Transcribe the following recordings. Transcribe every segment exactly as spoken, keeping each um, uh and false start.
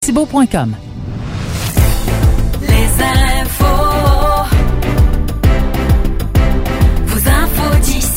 Thibault point com. Les infos, vos infos d'ici.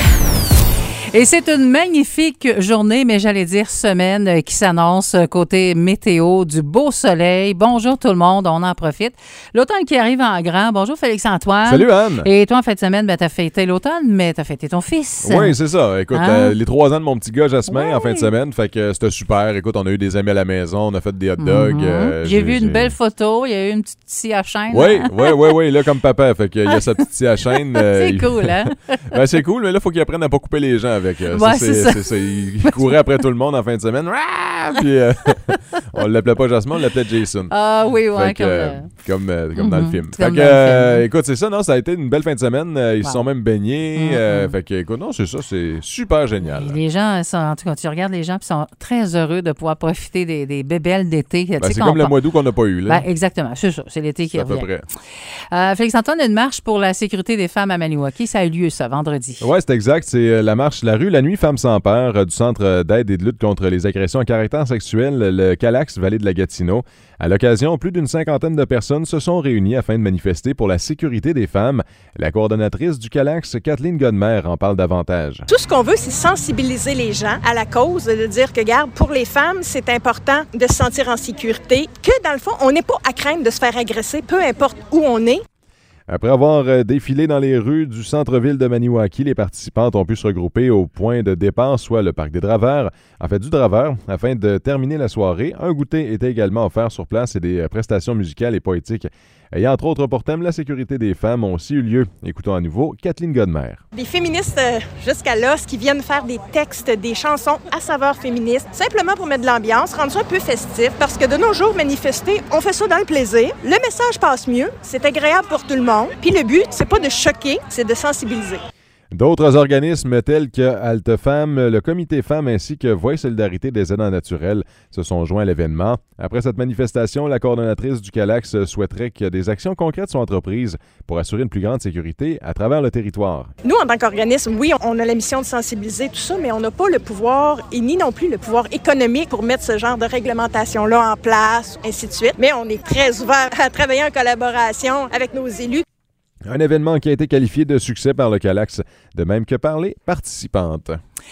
Et c'est une magnifique journée, mais j'allais dire semaine, qui s'annonce côté météo, du beau soleil. Bonjour tout le monde, on en profite. L'automne qui arrive en grand. Bonjour Félix-Antoine. Salut Anne. Et toi, en fin de semaine, ben, t'as fêté l'automne, mais t'as fêté ton fils. Oui, c'est ça. Écoute, Hein? euh, les trois ans de mon petit gars Jasmin Ouais. en fin de semaine, fait que c'était super. Écoute, on a eu des amis à la maison, on a fait des hot dogs. Mhm. euh, J'ai vu une belle photo, il y a eu une petite scie à chaîne. Oui, hein? oui, oui, oui, là comme papa, fait qu'il y a sa petite scie à chaîne. euh, C'est il- cool, hein? Ben, c'est cool, mais là, il faut qu'il apprenne à pas couper les gens avec. euh, Ouais, ça, c'est c'est, ça. c'est ça. Il, il courait après tout le monde en fin de semaine. Rah! Puis euh, on l'appelait pas Jasmin, on l'appelait Jason. Ah oui, ouais, Fait que, comme... euh, euh, comme, euh, comme dans le Mhm. film. Comme Fait que, dans le euh, film. écoute, c'est ça, non, ça a été une belle fin de semaine. Euh, ils se Wow. sont même baignés. Mhm. euh, fait que, écoute, non, c'est ça, c'est super génial. Les gens, sont, en tout cas, tu regardes les gens qui sont très heureux de pouvoir profiter des, des bébelles d'été. Tu Ben, sais, c'est qu'on comme le part- mois d'août qu'on n'a pas eu, là. Ben, exactement, c'est ça. C'est l'été qui C'est à peu revient. près. Euh, Félix-Antoine, une marche pour la sécurité des femmes à Maniwaki. Ça a eu lieu, ça, vendredi. Oui, c'est exact. C'est euh, la marche La rue La Nuit Femmes sans peur euh, du Centre euh, d'aide et de lutte contre les agressions à caractère sexuel, le Calax Vallée de la Gatineau. À l'occasion, plus d'une cinquantaine de personnes se sont réunies afin de manifester pour la sécurité des femmes. La coordonnatrice du Calax, Kathleen Godmer, en parle davantage. Tout ce qu'on veut, c'est sensibiliser les gens à la cause, de dire que, regarde, pour les femmes, c'est important de se sentir en sécurité, que dans le fond, on n'est pas à craindre de se faire agresser, peu importe où on est. Après avoir euh, défilé dans les rues du centre-ville de Maniwaki, les participantes ont pu se regrouper au point de départ, soit le parc des Draveurs, en fait du Draveur, afin de terminer la soirée. Un goûter était également offert sur place et des euh, prestations musicales et poétiques ayant entre autres pour thème la sécurité des femmes ont aussi eu lieu. Écoutons à nouveau Kathleen Godmer. Des féministes euh, jusqu'à là, ce qui viennent faire des textes, des chansons à saveur féministe, simplement pour mettre de l'ambiance, rendre ça un peu festif, parce que de nos jours, manifester, on fait ça dans le plaisir. Le message passe mieux, c'est agréable pour tout le monde, puis le but, c'est pas de choquer, c'est de sensibiliser. D'autres organismes tels que Halte Femmes, le Comité Femmes ainsi que Voix et Solidarité des aidants naturels se sont joints à l'événement. Après cette manifestation, la coordonnatrice du Calax souhaiterait que des actions concrètes soient entreprises pour assurer une plus grande sécurité à travers le territoire. Nous, en tant qu'organisme, oui, on a la mission de sensibiliser tout ça, mais on n'a pas le pouvoir, et ni non plus le pouvoir économique pour mettre ce genre de réglementation-là en place, ainsi de suite. Mais on est très ouvert à travailler en collaboration avec nos élus. Un événement qui a été qualifié de succès par le Calax, de même que par les participantes.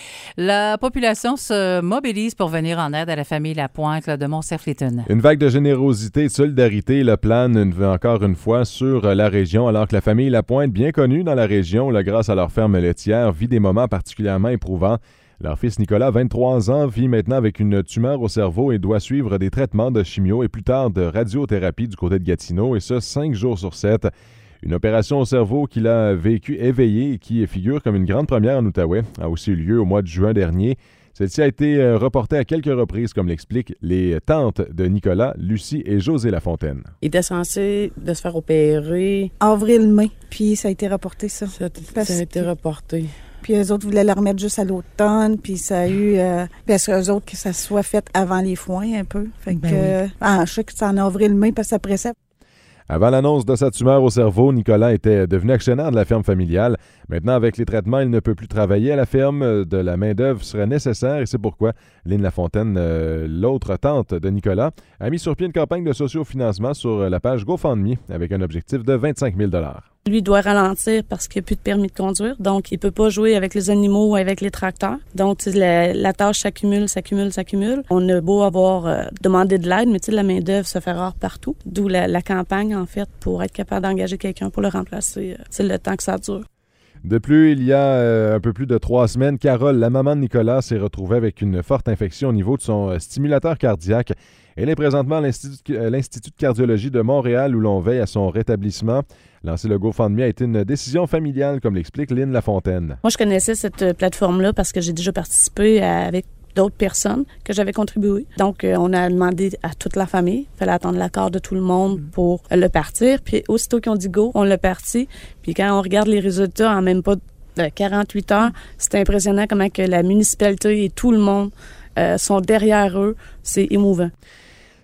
La population se mobilise pour venir en aide à la famille Lapointe là, de Mont-Cerf-Léton. Une vague de générosité et de solidarité le plane une, encore une fois sur la région, alors que la famille Lapointe, bien connue dans la région, là, grâce à leur ferme laitière, vit des moments particulièrement éprouvants. Leur fils Nicolas, vingt-trois ans, vit maintenant avec une tumeur au cerveau et doit suivre des traitements de chimio et plus tard de radiothérapie du côté de Gatineau, et ce, cinq jours sur sept. Une opération au cerveau qu'il a vécu éveillé et qui figure comme une grande première en Outaouais a aussi eu lieu au mois de juin dernier. Celle-ci a été reportée à quelques reprises, comme l'expliquent les tantes de Nicolas, Lucie et José Lafontaine. Il était censé de se faire opérer. Avril-mai, puis ça a été reporté, ça. Ça, Parce ça a été que- reporté. Puis eux autres voulaient le remettre juste à l'automne, puis ça a eu... Euh, parce qu'eux autres, que ça soit fait avant les foins, un peu. Fait que... Ben oui. euh, ah, je sais que c'est en avril-mai, parce que après ça... Avant l'annonce de sa tumeur au cerveau, Nicolas était devenu actionnaire de la ferme familiale. Maintenant, avec les traitements, il ne peut plus travailler à la ferme. De la main-d'œuvre serait nécessaire et c'est pourquoi Lynn Lafontaine, euh, l'autre tante de Nicolas, a mis sur pied une campagne de sociofinancement sur la page GoFundMe avec un objectif de vingt-cinq mille dollars. Lui doit ralentir parce qu'il n'y a plus de permis de conduire. Donc, il peut pas jouer avec les animaux ou avec les tracteurs. Donc, tu sais, la, la tâche s'accumule, s'accumule, s'accumule. On a beau avoir euh, demandé de l'aide, mais tu sais, la main-d'œuvre se fait rare partout. D'où la, la campagne, en fait, pour être capable d'engager quelqu'un pour le remplacer. Euh, c'est le temps que ça dure. De plus, il y a euh, un peu plus de trois semaines, Carole, la maman de Nicolas, s'est retrouvée avec une forte infection au niveau de son euh, stimulateur cardiaque. Elle est présentement à l'Institut, euh, l'Institut de cardiologie de Montréal où l'on veille à son rétablissement. Lancer le GoFundMe a été une décision familiale, comme l'explique Lynn Lafontaine. Moi, je connaissais cette euh, plateforme-là parce que j'ai déjà participé à- avec d'autres personnes que j'avais contribué. Donc, euh, on a demandé à toute la famille. Il fallait attendre l'accord de tout le monde pour euh, le partir. Puis, aussitôt qu'ils ont dit go, on l'a parti. Puis, quand on regarde les résultats en même pas de quarante-huit heures, c'est impressionnant comment que la municipalité et tout le monde euh, sont derrière eux. C'est émouvant.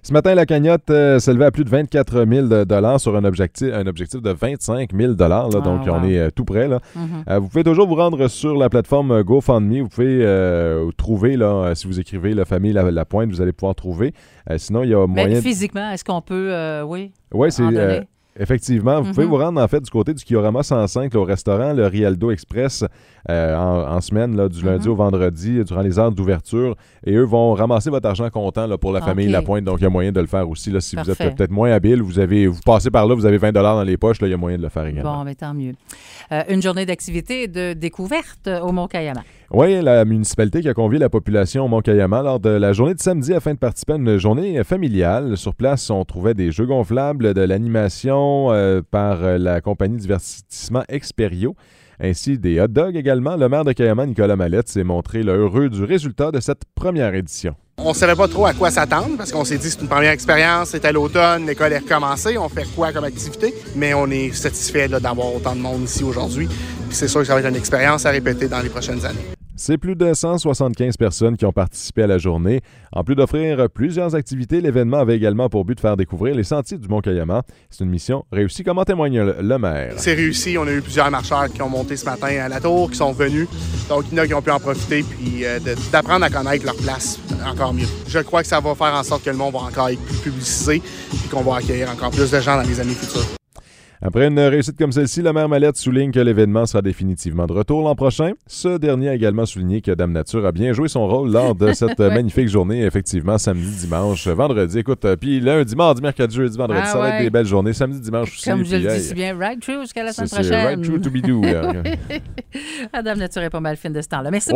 Ce matin, la cagnotte euh, s'élevait à plus de vingt-quatre mille dollars sur un objectif, un objectif de vingt-cinq mille dollars. Là, donc, oh, wow. on est euh, tout près. Là. Mm-hmm. Euh, vous pouvez toujours vous rendre sur la plateforme GoFundMe. Vous pouvez euh, trouver, là, si vous écrivez la famille La, la Pointe, vous allez pouvoir trouver. Euh, sinon, il y a moyen... Mais physiquement, est-ce qu'on peut, euh, oui, Oui, c'est... en donner? Euh, Effectivement, vous mm-hmm. pouvez vous rendre en fait du côté du Kiorama cent cinq là, au restaurant le Rialdo Express euh, en, en semaine, là, du lundi mm-hmm. au vendredi, durant les heures d'ouverture. Et eux vont ramasser votre argent comptant là, pour la famille okay. Lapointe. Donc, il y a moyen de le faire aussi. Là, si Parfait. vous êtes peut-être moins habile, vous avez, vous passez par là, vous avez vingt dollars dans les poches, là, il y a moyen de le faire également. Bon, mais tant mieux. Euh, une journée d'activité et de découverte au Mont-Cayama. Oui, la municipalité qui a convié la population au Mont-Cayama lors de la journée de samedi afin de participer à une journée familiale. Sur place, on trouvait des jeux gonflables, de l'animation euh, par la compagnie divertissement Experio, ainsi des hot dogs également. Le maire de Cayama, Nicolas Mallette, s'est montré là, heureux du résultat de cette première édition. On ne savait pas trop à quoi s'attendre parce qu'on s'est dit que c'est une première expérience, c'est à l'automne, l'école est recommencée, on fait quoi comme activité, mais on est satisfait là, d'avoir autant de monde ici aujourd'hui. Puis c'est sûr que ça va être une expérience à répéter dans les prochaines années. C'est plus de cent soixante-quinze personnes qui ont participé à la journée. En plus d'offrir plusieurs activités, l'événement avait également pour but de faire découvrir les sentiers du Mont-Cayama. C'est une mission réussie, comme en témoigne le, le maire. C'est réussi. On a eu plusieurs marcheurs qui ont monté ce matin à la tour, qui sont venus. Donc, il y en a qui ont pu en profiter puis euh, de, d'apprendre à connaître leur place encore mieux. Je crois que ça va faire en sorte que le monde va encore être plus publicisé et qu'on va accueillir encore plus de gens dans les années futures. Après une réussite comme celle-ci, le maire Mallette souligne que l'événement sera définitivement de retour l'an prochain. Ce dernier a également souligné que Dame Nature a bien joué son rôle lors de cette ouais. magnifique journée, effectivement, samedi, dimanche, vendredi. Écoute, euh, puis lundi, mardi, mercredi, jeudi, vendredi, ah, ça ouais. va être des belles journées. Samedi, dimanche aussi. Comme je puis, le hey, dis si bien, right through jusqu'à la semaine c'est, prochaine. C'est right through to be do. Ah, Dame Nature est pas mal fine de ce temps-là. Merci.